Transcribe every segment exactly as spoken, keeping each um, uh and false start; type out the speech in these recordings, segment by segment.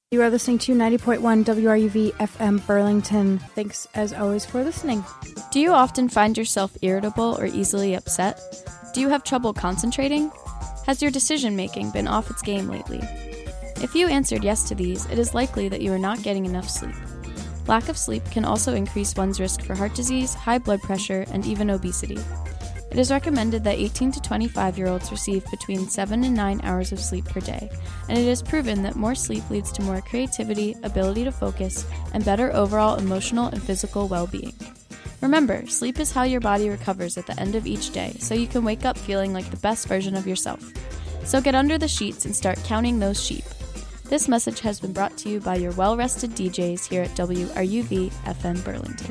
You are listening to ninety point one W R U V F M Burlington. Thanks, as always, for listening. Do you often find yourself irritable or easily upset? Do you have trouble concentrating? Has your decision-making been off its game lately? If you answered yes to these, it is likely that you are not getting enough sleep. Lack of sleep can also increase one's risk for heart disease, high blood pressure, and even obesity. It is recommended that eighteen to twenty-five-year-olds receive between seven and nine hours of sleep per day, and it is proven that more sleep leads to more creativity, ability to focus, and better overall emotional and physical well-being. Remember, sleep is how your body recovers at the end of each day, so you can wake up feeling like the best version of yourself. So get under the sheets and start counting those sheep. This message has been brought to you by your well-rested D Js here at W R U V F M Burlington.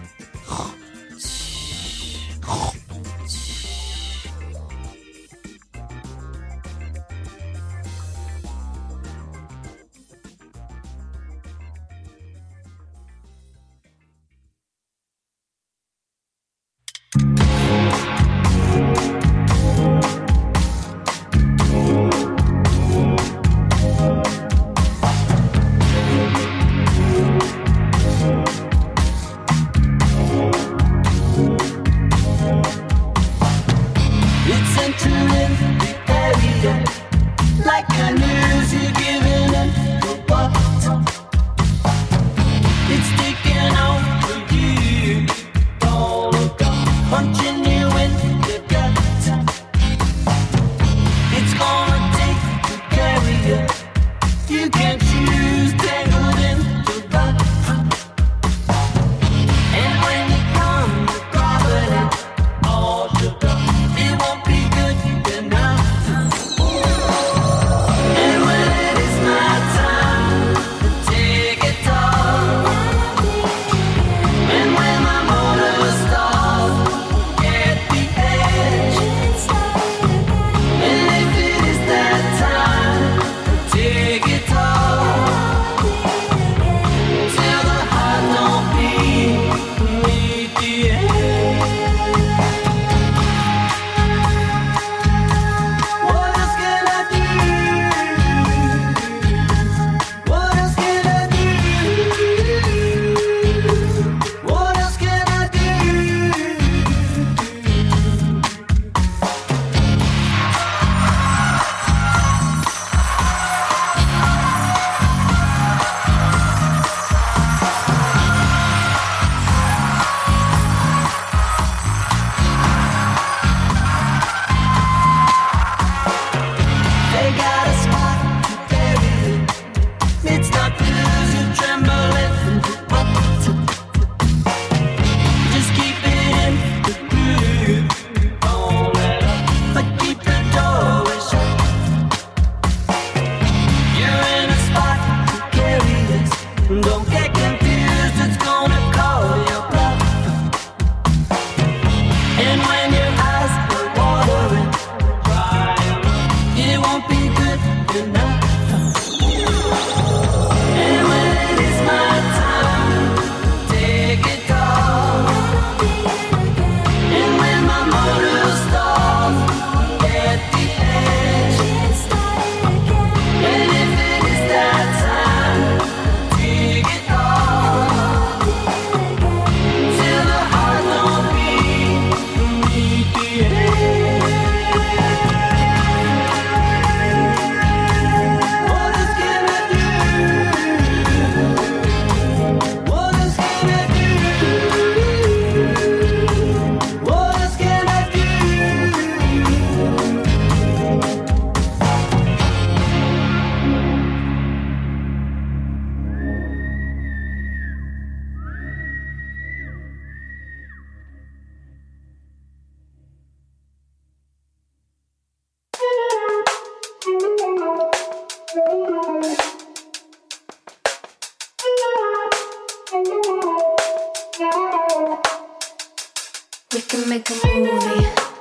We can make a movie.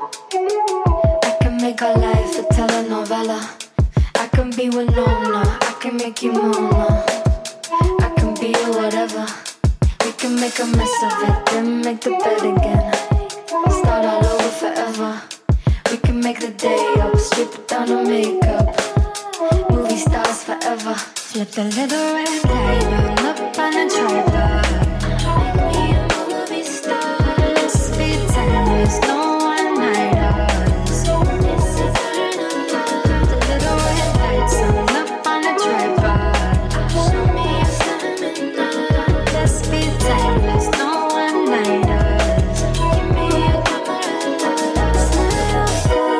I can make our life a telenovela. I can be Winona, I can make you Mona. I can be whatever. We can make a mess of it, then make the bed again. Start all over forever. We can make the day up, strip it down to makeup. Movie stars forever. Flip the little red light on up on a tripod. Make me a movie star. Let's be timeless, no one-nighters. This is eternal love. The little red lights on up on a tripod. Show me a stamina. Let's be timeless, no one-nighters. Give me a camera love. Smile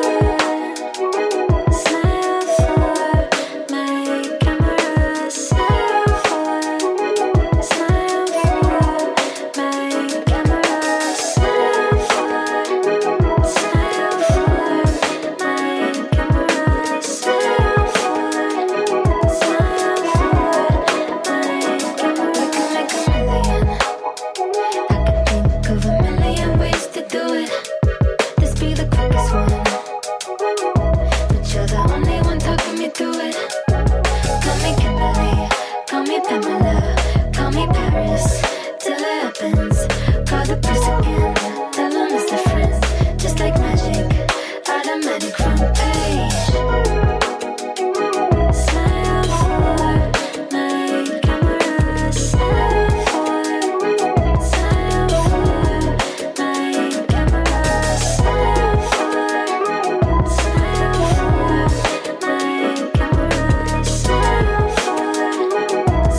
for, smile for my camera. Smile for, smile for my camera. Smile for, smile for my camera. Smile for, smile for my camera. We can make a million. I can think of a million ways to do it. This be the quickest one, but you're the only one talking me through it. Call me Kimberly, call me Pamela, call me Paris, till it happens. Call the priest again, tell him it's different. Just like magic, automatic front page. Smile for my camera. Smile for, smile for my camera. Smile for, smile for my camera. Smile for,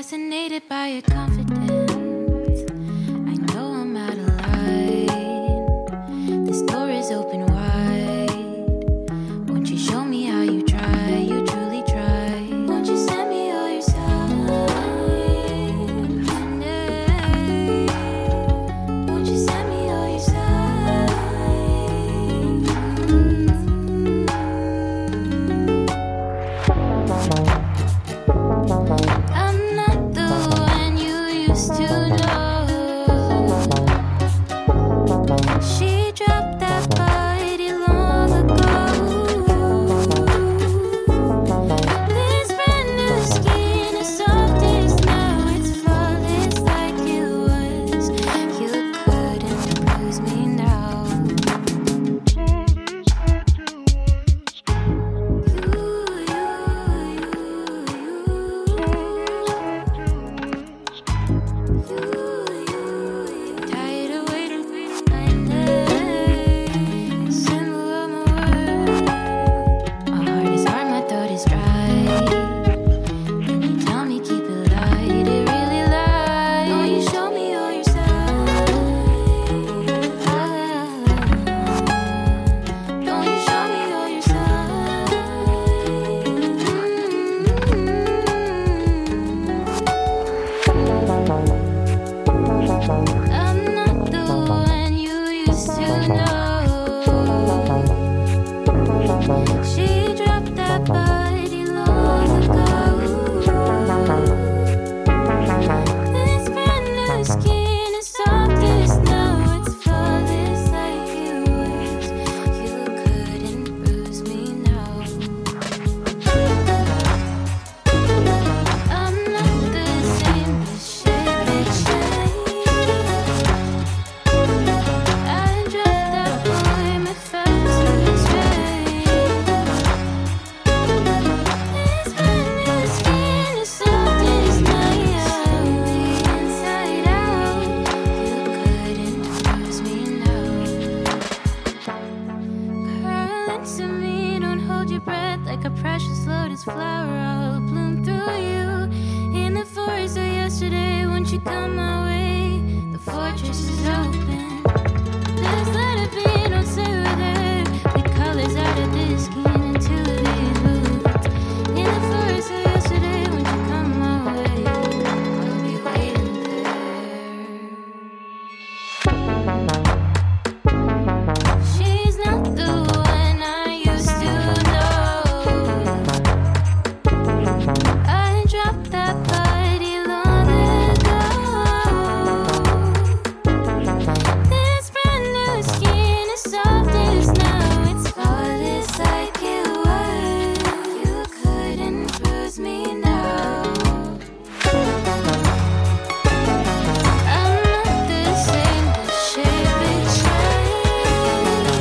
fascinated by your confidence. I know I'm out of line. This door is open wide. Won't you show me how you try? You truly try. Won't you send me all your signs? Won't you send me all your signs? I'm not the one you used to know. She dropped that body long ago. This brand new skin is soft as now. It's flawless like it was. You couldn't lose me now. Tired of waiting for my name, symbol of my world. My heart is hard, my throat is dry. Then you tell me keep it light, it really lies. Don't you show me all your signs? Don't you show me all your signs? I'm not the one you used to know. She dropped that body long ago. This brand new skin is soft as snow. It's flawless like it was. You couldn't bruise me now. I'm not the same, but shape it change. I dropped that boy, my felt to restrain. This brand new skin is soft as snow. Inside out, you couldn't bruise me now. Currents of me, don't hold your breath like a precious lotus flower. I'll bloom through you in the forest of yesterday. Won't you come my way? The fortress is open. Just let it be, don't say we're there. Pick colors out of this skin until they moved. In the forest of yesterday, won't you come my way? I'll be waiting there. She's not the one I used to know. I dropped that body long ago. This brand new skin is soft as snow. It's flawless like it was. You couldn't bruise me now. I'm not the same, but shape it changed.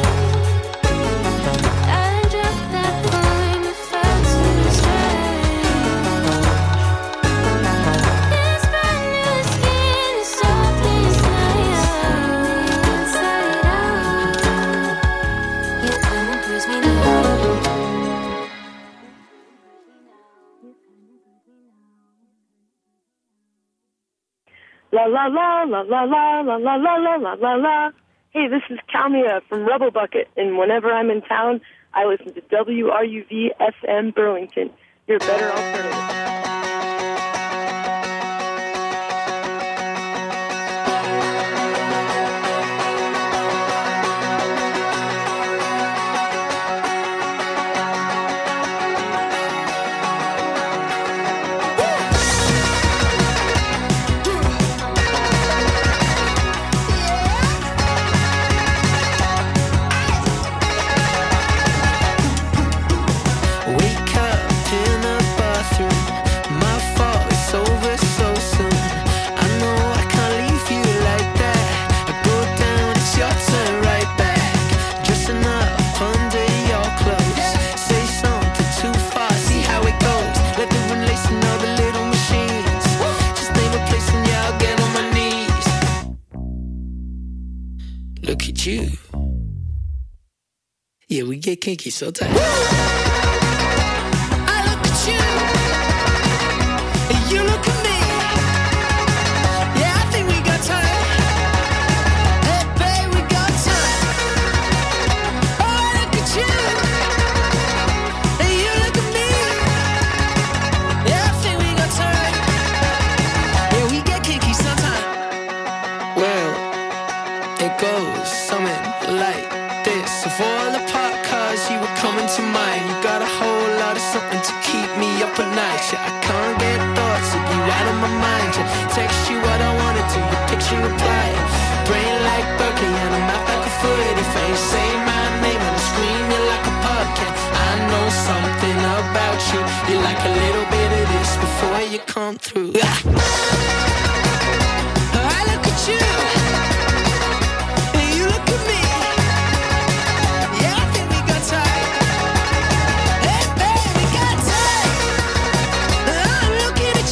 I dropped that boy, my felt to restrain. This brand new skin is soft as snow. Inside out, you couldn't bruise me now. La la la la la la la la la la la la la. Hey, this is Kalmia from Rebel Bucket, and whenever I'm in town, I listen to W R U V F M Burlington. Your better alternative. Wake up in the bathroom. My fault, it's over so soon. I know I can't leave you like that. I go down, it's your turn right back. Dressing up under your clothes. Say something too fast, see how it goes. Let the wind lacing all the little machines. Just name a place and yeah, I'll get on my knees. Look at you. Yeah, we get kinky so tight. I look at you, and you look at me. like a little bit of this before you come through.